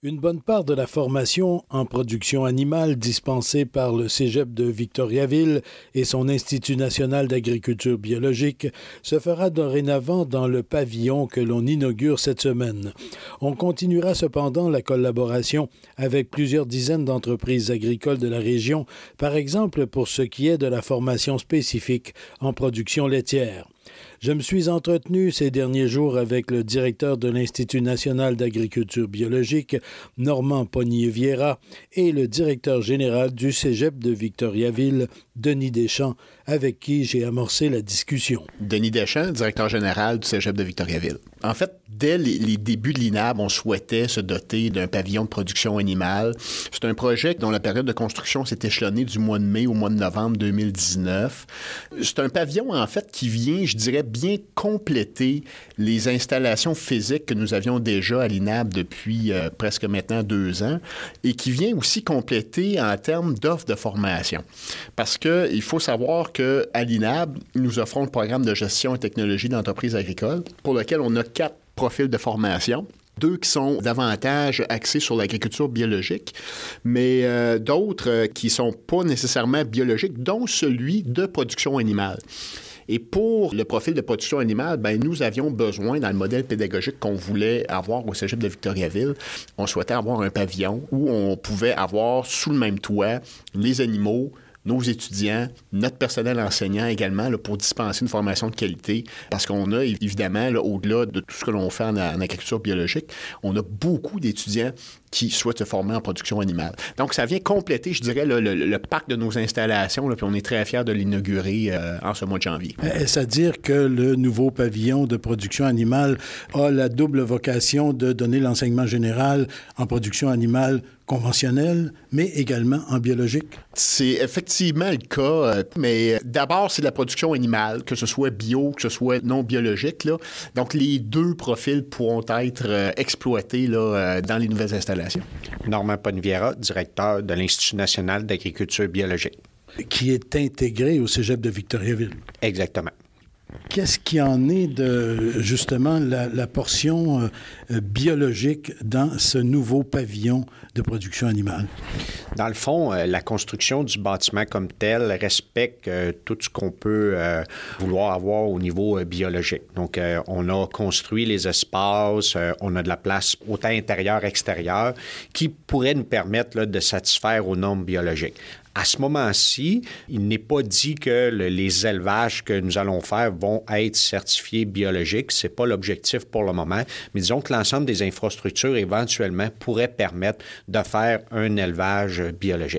Une bonne part de la formation en production animale dispensée par le Cégep de Victoriaville et son Institut national d'agriculture biologique se fera dorénavant dans le pavillon que l'on inaugure cette semaine. On continuera cependant la collaboration avec plusieurs dizaines d'entreprises agricoles de la région, par exemple pour ce qui est de la formation spécifique en production laitière. Je me suis entretenu ces derniers jours avec le directeur de l'Institut national d'agriculture biologique, Normand Pognier-Vieira, et le directeur général du Cégep de Victoriaville, Denis Deschamps, avec qui j'ai amorcé la discussion. Denis Deschamps, directeur général du Cégep de Victoriaville. En fait, dès les débuts de l'INAB, on souhaitait se doter d'un pavillon de production animale. C'est un projet dont la période de construction s'est échelonnée du mois de mai au mois de novembre 2019. C'est un pavillon, en fait, qui vient, je dirais, bien compléter les installations physiques que nous avions déjà à l'INAB depuis presque maintenant 2 ans et qui vient aussi compléter en termes d'offres de formation. Parce qu'il faut savoir qu'à l'INAB, nous offrons le programme de gestion et technologie d'entreprises agricoles pour lequel on a 4 profils de formation. 2 qui sont davantage axés sur l'agriculture biologique, mais d'autres qui ne sont pas nécessairement biologiques, dont celui de production animale. Et pour le profil de production animale, nous avions besoin, dans le modèle pédagogique qu'on voulait avoir au Cégep de Victoriaville, on souhaitait avoir un pavillon où on pouvait avoir sous le même toit les animaux, nos étudiants, notre personnel enseignant également, là, pour dispenser une formation de qualité. Parce qu'on a, évidemment, là, au-delà de tout ce que l'on fait en agriculture biologique, on a beaucoup d'étudiants qui souhaitent se former en production animale. Donc, ça vient compléter, je dirais, le parc de nos installations, là, puis on est très fiers de l'inaugurer en ce mois de janvier. Est-ce à dire que le nouveau pavillon de production animale a la double vocation de donner l'enseignement général en production animale conventionnelle, mais également en biologique? C'est effectivement le cas, mais d'abord, c'est de la production animale, que ce soit bio, que ce soit non biologique, là. Donc, les 2 profils pourront être exploités là, dans les nouvelles installations. Normand Pognier-Vieira, directeur de l'Institut national d'agriculture biologique. Qui est intégré au Cégep de Victoriaville. Exactement. Qu'est-ce qui en est de, justement, la portion biologique dans ce nouveau pavillon de production animale? Dans le fond, la construction du bâtiment comme tel respecte tout ce qu'on peut vouloir avoir au niveau biologique. Donc, on a construit les espaces, on a de la place autant intérieure extérieure qui pourrait nous permettre là, de satisfaire aux normes biologiques. À ce moment-ci, il n'est pas dit que les élevages que nous allons faire vont être certifiés biologiques. Ce n'est pas l'objectif pour le moment. Mais disons que l'ensemble des infrastructures, éventuellement, pourraient permettre de faire un élevage biologique.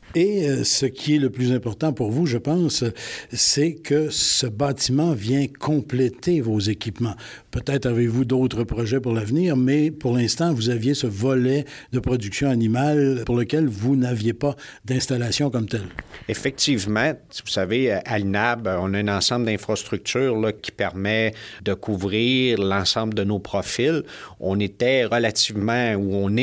Et ce qui est le plus important pour vous, je pense, c'est que ce bâtiment vient compléter vos équipements. Peut-être avez-vous d'autres projets pour l'avenir, mais pour l'instant, vous aviez ce volet de production animale pour lequel vous n'aviez pas d'installation comme telle. Effectivement, vous savez, à l'INAB, on a un ensemble d'infrastructures là, qui permet de couvrir l'ensemble de nos profils. On est relativement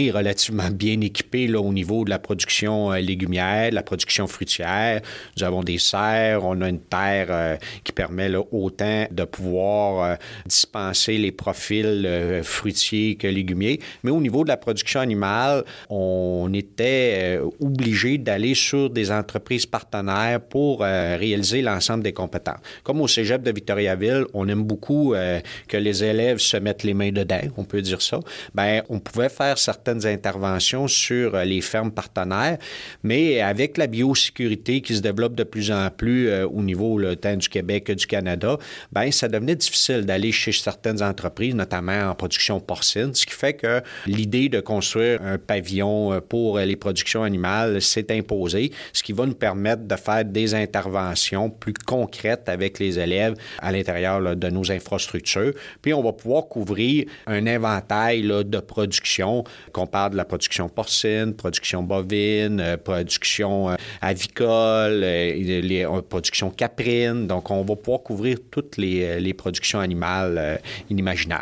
bien équipés là, au niveau de la production légumière, la production fruitière. Nous avons des serres, on a une terre qui permet là, autant de pouvoir dispenser les profils fruitiers que légumiers. Mais au niveau de la production animale, on était obligé d'aller sur des entreprises partenaires pour réaliser l'ensemble des compétences. Comme au Cégep de Victoriaville, on aime beaucoup que les élèves se mettent les mains dedans, on peut dire ça. Bien, on pouvait faire certaines interventions sur les fermes partenaires, mais avec la biosécurité qui se développe de plus en plus au niveau tant du Québec que du Canada, bien, ça devenait difficile d'aller chez certaines entreprises, notamment en production porcine, ce qui fait que l'idée de construire un pavillon pour les productions animales s'est imposée, ce qui va nous permettre de faire des interventions plus concrètes avec les élèves à l'intérieur là, de nos infrastructures. Puis, on va pouvoir couvrir un éventail là, de production, qu'on parle de la production porcine, production bovine, production avicole, production caprine. Donc, on va pouvoir couvrir toutes les productions animales inimaginables.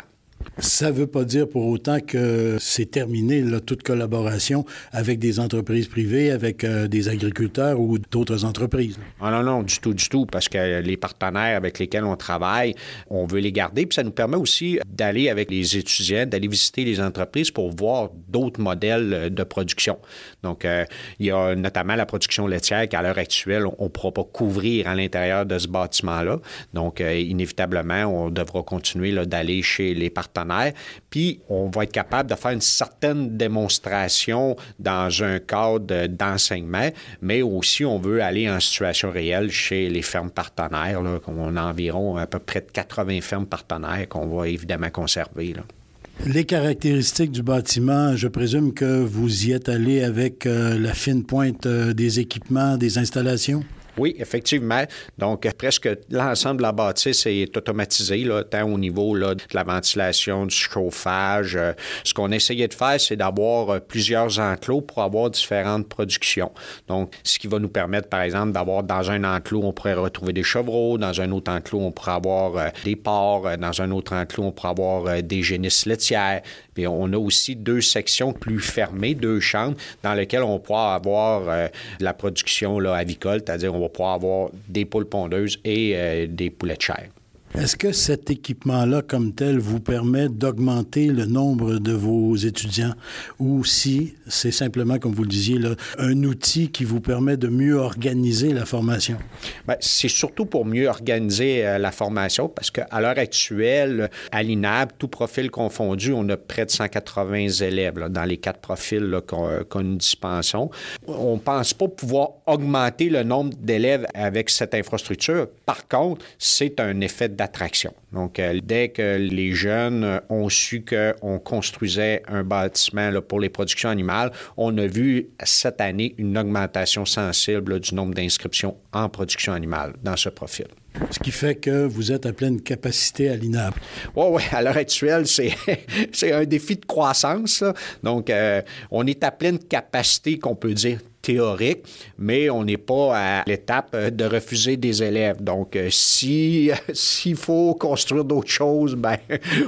Ça ne veut pas dire pour autant que c'est terminé, là, toute collaboration avec des entreprises privées, avec des agriculteurs ou d'autres entreprises. Ah non, du tout, parce que les partenaires avec lesquels on travaille, on veut les garder, puis ça nous permet aussi d'aller avec les étudiants, d'aller visiter les entreprises pour voir d'autres modèles de production. Donc, il y a notamment la production laitière qu'à l'heure actuelle, on ne pourra pas couvrir à l'intérieur de ce bâtiment-là. Donc, inévitablement, on devra continuer là, d'aller chez les partenaires. Puis, on va être capable de faire une certaine démonstration dans un cadre d'enseignement, mais aussi, on veut aller en situation réelle chez les fermes partenaires. Là, on a environ à peu près de 80 fermes partenaires qu'on va évidemment conserver, là. Les caractéristiques du bâtiment, je présume que vous y êtes allé avec la fine pointe des équipements, des installations? Oui, effectivement. Donc, presque l'ensemble de la bâtisse est automatisé, là, tant au niveau là, de la ventilation, du chauffage. Ce qu'on essayait de faire, c'est d'avoir plusieurs enclos pour avoir différentes productions. Donc, ce qui va nous permettre, par exemple, d'avoir dans un enclos, on pourrait retrouver des chevreaux, dans un autre enclos, on pourrait avoir des porcs, dans un autre enclos, on pourrait avoir des génisses laitières. Puis on a aussi 2 sections plus fermées, 2 chambres, dans lesquelles on pourra avoir de la production là, avicole, c'est-à-dire on va pouvoir avoir des poules pondeuses et des poulets de chair. Est-ce que cet équipement-là, comme tel, vous permet d'augmenter le nombre de vos étudiants ou si c'est simplement, comme vous le disiez, là, un outil qui vous permet de mieux organiser la formation? Bien, c'est surtout pour mieux organiser la formation parce qu'à l'heure actuelle, à l'INAB, tout profil confondu, on a près de 180 élèves là, dans les 4 profils là, qu'on nous dispensons. On ne pense pas pouvoir augmenter le nombre d'élèves avec cette infrastructure. Par contre, c'est un effet d'attraction. Donc, dès que les jeunes ont su qu'on construisait un bâtiment là, pour les productions animales, on a vu cette année une augmentation sensible là, du nombre d'inscriptions en production animale dans ce profil. Ce qui fait que vous êtes à pleine capacité à l'INAB. Oui, à l'heure actuelle, c'est un défi de croissance. Là. Donc, on est à pleine capacité, qu'on peut dire, théorique, mais on n'est pas à l'étape de refuser des élèves. Donc, s'il faut construire d'autres choses, bien,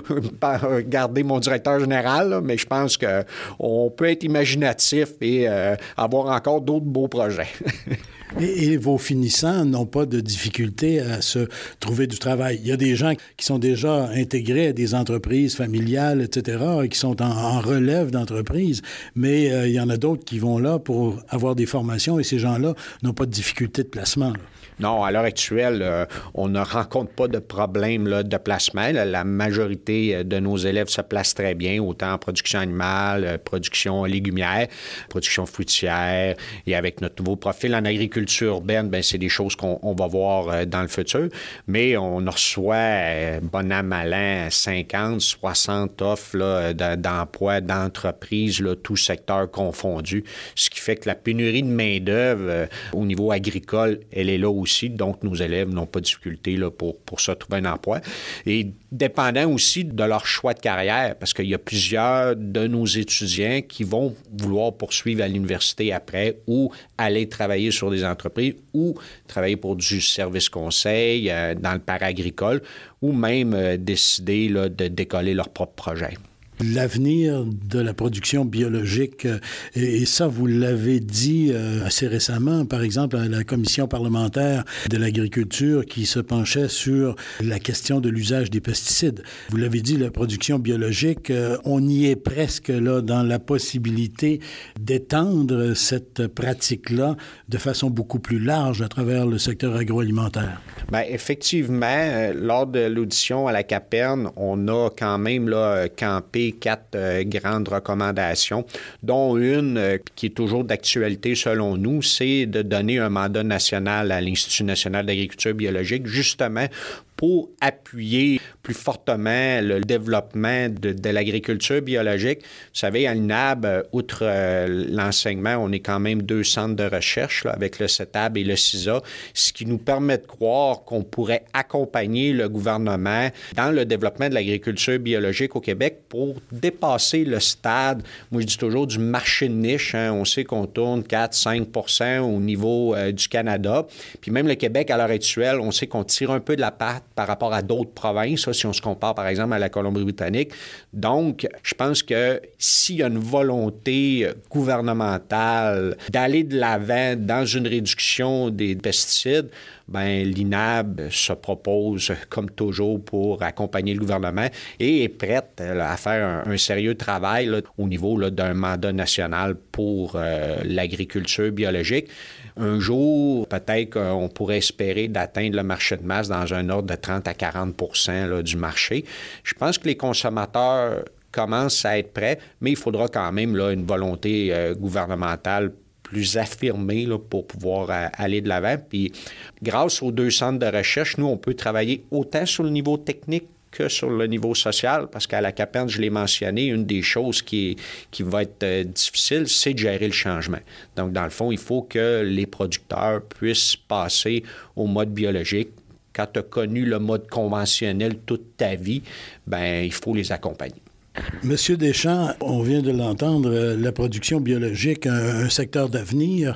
regardez mon directeur général, là, mais je pense qu'on peut être imaginatif et avoir encore d'autres beaux projets. Et vos finissants n'ont pas de difficulté à se trouver du travail. Il y a des gens qui sont déjà intégrés à des entreprises familiales, etc., et qui sont en relève d'entreprises, mais il y en a d'autres qui vont là pour avoir des formations et ces gens-là n'ont pas de difficulté de placement, là. Non, à l'heure actuelle, on ne rencontre pas de problème là, de placement. La majorité de nos élèves se placent très bien, autant en production animale, production légumière, production fruitière. Et avec notre nouveau profil en agriculture urbaine, bien, c'est des choses qu'on va voir dans le futur. Mais on reçoit, bon an, mal an, 50, 60 offres là, d'emploi, d'entreprises, là, tout secteur confondu. Ce qui fait que la pénurie de main-d'œuvre au niveau agricole, elle est là aussi. Donc, nos élèves n'ont pas de difficulté là, pour se trouver un emploi. Et dépendant aussi de leur choix de carrière, parce qu'il y a plusieurs de nos étudiants qui vont vouloir poursuivre à l'université après ou aller travailler sur des entreprises ou travailler pour du service conseil dans le paragricole ou même décider là, de décoller leur propre projet. L'avenir de la production biologique, et ça, vous l'avez dit assez récemment, par exemple, à la commission parlementaire de l'agriculture qui se penchait sur la question de l'usage des pesticides. Vous l'avez dit, la production biologique, on y est presque là dans la possibilité d'étendre cette pratique-là de façon beaucoup plus large à travers le secteur agroalimentaire. Bien, effectivement, lors de l'audition à la Caperne, on a quand même là, campé 4 grandes recommandations, dont une qui est toujours d'actualité selon nous, c'est de donner un mandat national à l'Institut national d'agriculture biologique, justement pour appuyer plus fortement le développement de l'agriculture biologique. Vous savez, à l'INAB, outre l'enseignement, on est quand même 2 centres de recherche là, avec le CETAB et le CISA, ce qui nous permet de croire qu'on pourrait accompagner le gouvernement dans le développement de l'agriculture biologique au Québec pour dépasser le stade, moi je dis toujours, du marché de niche. Hein. On sait qu'on tourne 4-5 % au niveau du Canada. Puis même le Québec, à l'heure actuelle, on sait qu'on tire un peu de la patte par rapport à d'autres provinces, si on se compare par exemple à la Colombie-Britannique. Donc, je pense que s'il y a une volonté gouvernementale d'aller de l'avant dans une réduction des pesticides, bien, l'INAB se propose, comme toujours, pour accompagner le gouvernement et est prête à faire un sérieux travail là, au niveau là, d'un mandat national pour l'agriculture biologique. Un jour, peut-être qu'on pourrait espérer d'atteindre le marché de masse dans un ordre de 30 à 40 % du marché. Je pense que les consommateurs commencent à être prêts, mais il faudra quand même là, une volonté gouvernementale plus affirmée là, pour pouvoir aller de l'avant. Puis, grâce aux 2 centres de recherche, nous, on peut travailler autant sur le niveau technique que sur le niveau social, parce qu'à la CAPERN, je l'ai mentionné, une des choses qui va être difficile, c'est de gérer le changement. Donc, dans le fond, il faut que les producteurs puissent passer au mode biologique. Quand tu as connu le mode conventionnel toute ta vie, bien, il faut les accompagner. Monsieur Deschamps, on vient de l'entendre, la production biologique, un secteur d'avenir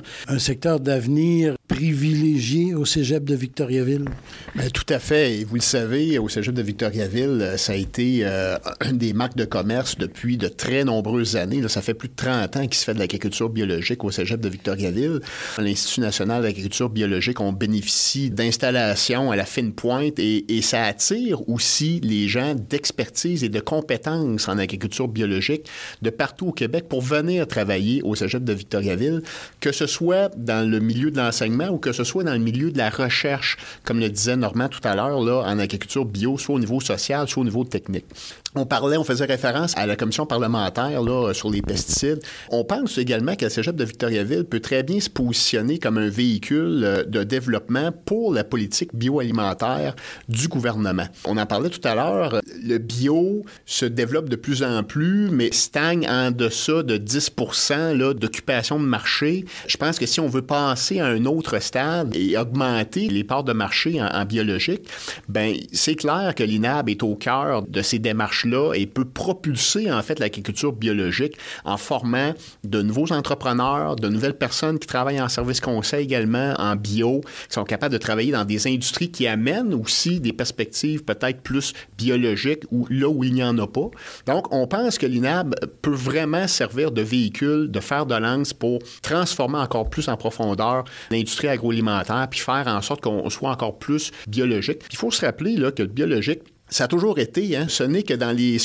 privilégié au cégep de Victoriaville? Bien, tout à fait. Et vous le savez, au cégep de Victoriaville, ça a été une des marques de commerce depuis de très nombreuses années. Là, ça fait plus de 30 ans qu'il se fait de l'agriculture biologique au cégep de Victoriaville. L'Institut national d'agriculture biologique, on bénéficie d'installations à la fine pointe et ça attire aussi les gens d'expertise et de compétences en agriculture biologique de partout au Québec pour venir travailler au cégep de Victoriaville, que ce soit dans le milieu de l'enseignement ou que ce soit dans le milieu de la recherche, comme le disait Normand tout à l'heure, là, en agriculture bio, soit au niveau social, soit au niveau technique. On faisait référence à la commission parlementaire là, sur les pesticides. On pense également que le cégep de Victoriaville peut très bien se positionner comme un véhicule de développement pour la politique bioalimentaire du gouvernement. On en parlait tout à l'heure, le bio se développe de plus en plus, mais stagne en deçà de 10 % là, d'occupation de marché. Je pense que si on veut passer à un autre stade et augmenter les parts de marché en biologique, bien, c'est clair que l'INAB est au cœur de ces démarches-là et peut propulser, en fait, l'agriculture biologique en formant de nouveaux entrepreneurs, de nouvelles personnes qui travaillent en service conseil également, en bio, qui sont capables de travailler dans des industries qui amènent aussi des perspectives peut-être plus biologiques ou là où il n'y en a pas. Donc, on pense que l'INAB peut vraiment servir de véhicule, de fer de lance pour transformer encore plus en profondeur l'industrie agroalimentaire puis faire en sorte qu'on soit encore plus biologique. Puis il faut se rappeler là, que le biologique, ça a toujours été, ce n'est que dans les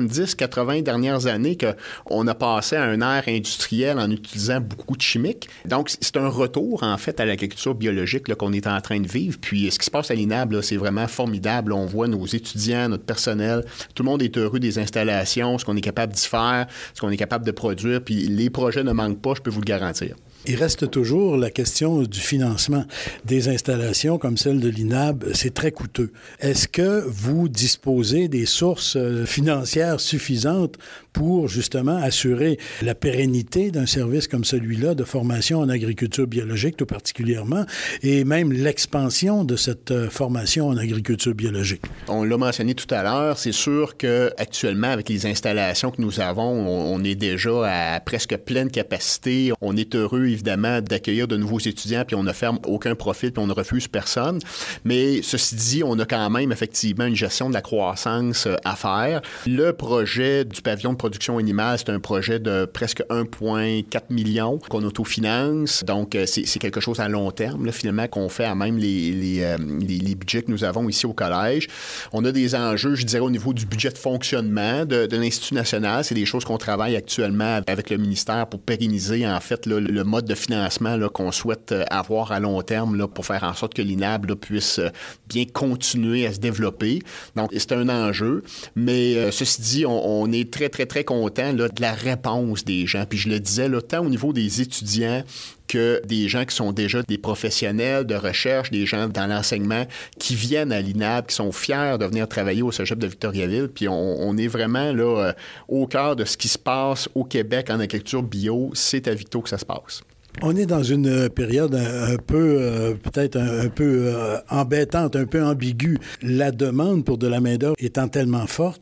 70-80 dernières années qu'on a passé à un ère industriel en utilisant beaucoup de chimiques. Donc, c'est un retour, en fait, à l'agriculture biologique là, qu'on est en train de vivre. Puis, ce qui se passe à l'INAB, là, c'est vraiment formidable. On voit nos étudiants, notre personnel, tout le monde est heureux des installations, ce qu'on est capable d'y faire, ce qu'on est capable de produire. Puis, les projets ne manquent pas, je peux vous le garantir. Il reste toujours la question du financement des installations comme celle de l'INAB. C'est très coûteux. Est-ce que vous disposez des sources financières suffisantes pour justement assurer la pérennité d'un service comme celui-là de formation en agriculture biologique tout particulièrement et même l'expansion de cette formation en agriculture biologique? On l'a mentionné tout à l'heure, c'est sûr qu'actuellement, avec les installations que nous avons, on est déjà à presque pleine capacité. On est heureux évidemment d'accueillir de nouveaux étudiants, puis on ne ferme aucun profil, puis on ne refuse personne. Mais ceci dit, on a quand même effectivement une gestion de la croissance à faire. Le projet du pavillon de production animale, c'est un projet de presque 1,4 million qu'on autofinance. Donc, c'est quelque chose à long terme, là, finalement, qu'on fait à même les budgets que nous avons ici au collège. On a des enjeux, je dirais, au niveau du budget de fonctionnement de l'Institut national. C'est des choses qu'on travaille actuellement avec le ministère pour pérenniser, en fait, là, le mode de financement là, qu'on souhaite avoir à long terme là, pour faire en sorte que l'INAB là, puisse bien continuer à se développer. Donc, c'est un enjeu. Mais ceci dit, on est très, très, très content là, de la réponse des gens. Puis je le disais, là, tant au niveau des étudiants que des gens qui sont déjà des professionnels de recherche, des gens dans l'enseignement qui viennent à l'INAB, qui sont fiers de venir travailler au cégep de Victoriaville. Puis on est vraiment là, au cœur de ce qui se passe au Québec en agriculture bio. C'est à Victo que ça se passe. On est dans une période un peu, peut-être un peu embêtante, un peu ambiguë. La demande pour de la main-d'œuvre étant tellement forte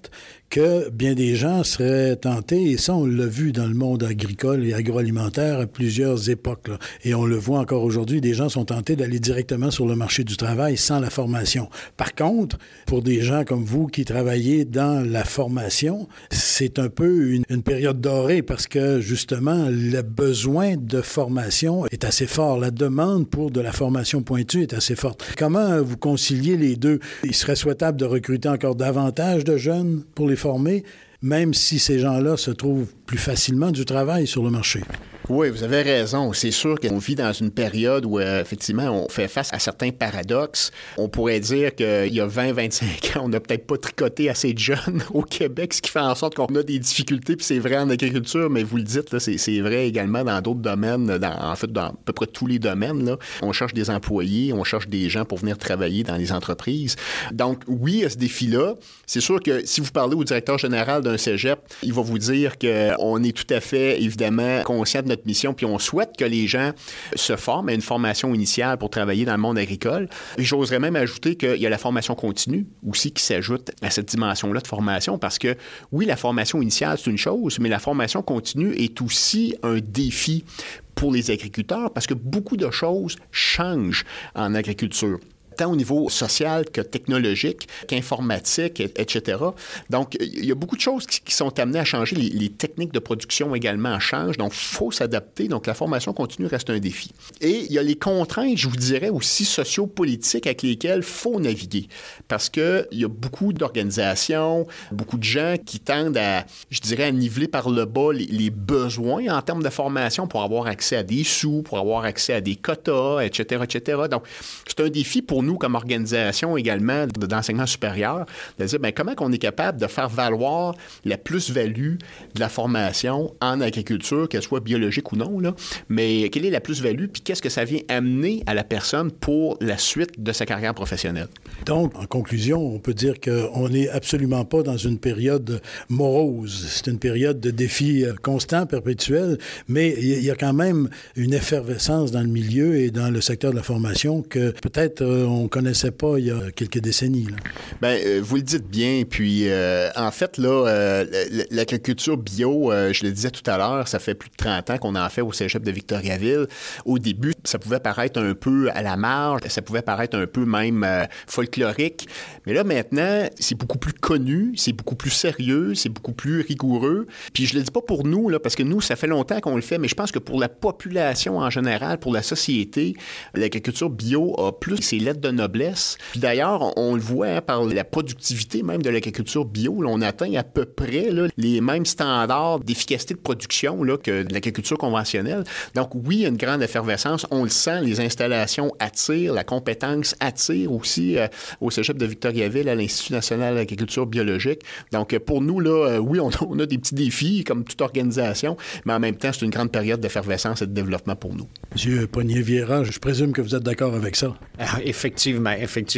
que bien des gens seraient tentés, et ça, on l'a vu dans le monde agricole et agroalimentaire à plusieurs époques, là. Et on le voit encore aujourd'hui, des gens sont tentés d'aller directement sur le marché du travail sans la formation. Par contre, pour des gens comme vous qui travaillez dans la formation, c'est un peu une période dorée parce que, justement, le besoin de formation est assez fort. La demande pour de la formation pointue est assez forte. Comment vous conciliez les deux? Il serait souhaitable de recruter encore davantage de jeunes pour les former, même si ces gens-là se trouvent plus facilement du travail sur le marché. Oui, vous avez raison. C'est sûr qu'on vit dans une période où, effectivement, on fait face à certains paradoxes. On pourrait dire qu'il y a 20-25 ans, on n'a peut-être pas tricoté assez de jeunes au Québec, ce qui fait en sorte qu'on a des difficultés, puis c'est vrai en agriculture, mais vous le dites, là, c'est vrai également dans d'autres domaines, en fait, dans à peu près tous les domaines. Là. On cherche des employés, on cherche des gens pour venir travailler dans les entreprises. Donc, oui, il y a ce défi-là. C'est sûr que si vous parlez au directeur général d'un cégep, il va vous dire qu'on est tout à fait, évidemment, conscient de notre mission, puis on souhaite que les gens se forment à une formation initiale pour travailler dans le monde agricole. Et j'oserais même ajouter qu'il y a la formation continue aussi qui s'ajoute à cette dimension-là de formation, parce que oui, la formation initiale, c'est une chose, mais la formation continue est aussi un défi pour les agriculteurs, parce que beaucoup de choses changent en agriculture, tant au niveau social que technologique, qu'informatique, etc. Donc, il y a beaucoup de choses qui sont amenées à changer. Les techniques de production également changent, donc il faut s'adapter. Donc, la formation continue reste un défi. Et il y a les contraintes, je vous dirais, aussi sociopolitiques avec lesquelles il faut naviguer. Parce qu'il y a beaucoup d'organisations, beaucoup de gens qui tendent à, je dirais, à niveler par le bas les besoins en termes de formation pour avoir accès à des sous, pour avoir accès à des quotas, etc., etc. Donc, c'est un défi pour nous comme organisation également d'enseignement supérieur, de dire comment on est capable de faire valoir la plus-value de la formation en agriculture, qu'elle soit biologique ou non, là, mais quelle est la plus-value, puis qu'est-ce que ça vient amener à la personne pour la suite de sa carrière professionnelle. Donc, en conclusion, on peut dire qu'on n'est absolument pas dans une période morose. C'est une période de défis constants, perpétuels, mais il y a quand même une effervescence dans le milieu et dans le secteur de la formation que peut-être on ne connaissait pas il y a quelques décennies. Là. Bien, vous le dites bien. Puis, en fait, là, l'agriculture bio, je le disais tout à l'heure, ça fait plus de 30 ans qu'on en fait au cégep de Victoriaville. Au début, ça pouvait paraître un peu à la marge, ça pouvait paraître un peu même folklorique. Mais là, maintenant, c'est beaucoup plus connu, c'est beaucoup plus sérieux, c'est beaucoup plus rigoureux. Puis, je le dis pas pour nous, là, parce que nous, ça fait longtemps qu'on le fait, mais je pense que pour la population en général, pour la société, l'agriculture bio a plus ses lettres de noblesse. Puis d'ailleurs, on le voit par la productivité même de l'agriculture bio. Là, on atteint à peu près là, les mêmes standards d'efficacité de production là, que de l'agriculture conventionnelle. Donc oui, il y a une grande effervescence. On le sent, les installations attirent, la compétence attire aussi au cégep de Victoriaville, à l'Institut national d'agriculture biologique. Donc pour nous, là, oui, on a des petits défis comme toute organisation, mais en même temps, c'est une grande période d'effervescence et de développement pour nous. Monsieur Pognier-Vieira, je présume que vous êtes d'accord avec ça. Effectivement.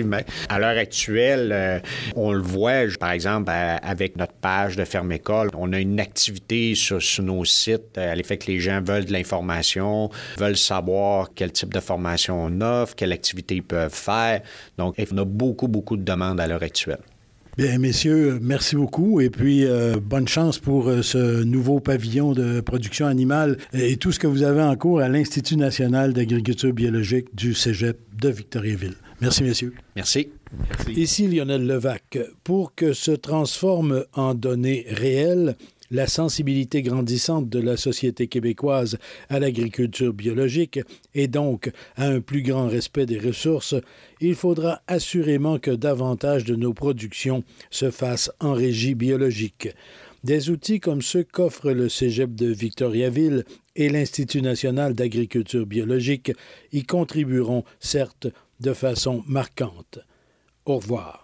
À l'heure actuelle, on le voit, par exemple, avec notre page de Ferme-École, on a une activité sur nos sites à l'effet que les gens veulent de l'information, veulent savoir quel type de formation on offre, quelle activité ils peuvent faire. Donc, on a beaucoup de demandes à l'heure actuelle. Bien, messieurs, merci beaucoup et puis bonne chance pour ce nouveau pavillon de production animale et tout ce que vous avez en cours à l'Institut national d'agriculture biologique du cégep de Victoriaville. Merci, messieurs. Merci. Ici Lionel Levac. Pour que se transforme en données réelles la sensibilité grandissante de la société québécoise à l'agriculture biologique et donc à un plus grand respect des ressources, il faudra assurément que davantage de nos productions se fassent en régie biologique. Des outils comme ceux qu'offre le cégep de Victoriaville et l'Institut national d'agriculture biologique y contribueront, certes, de façon marquante. Au revoir.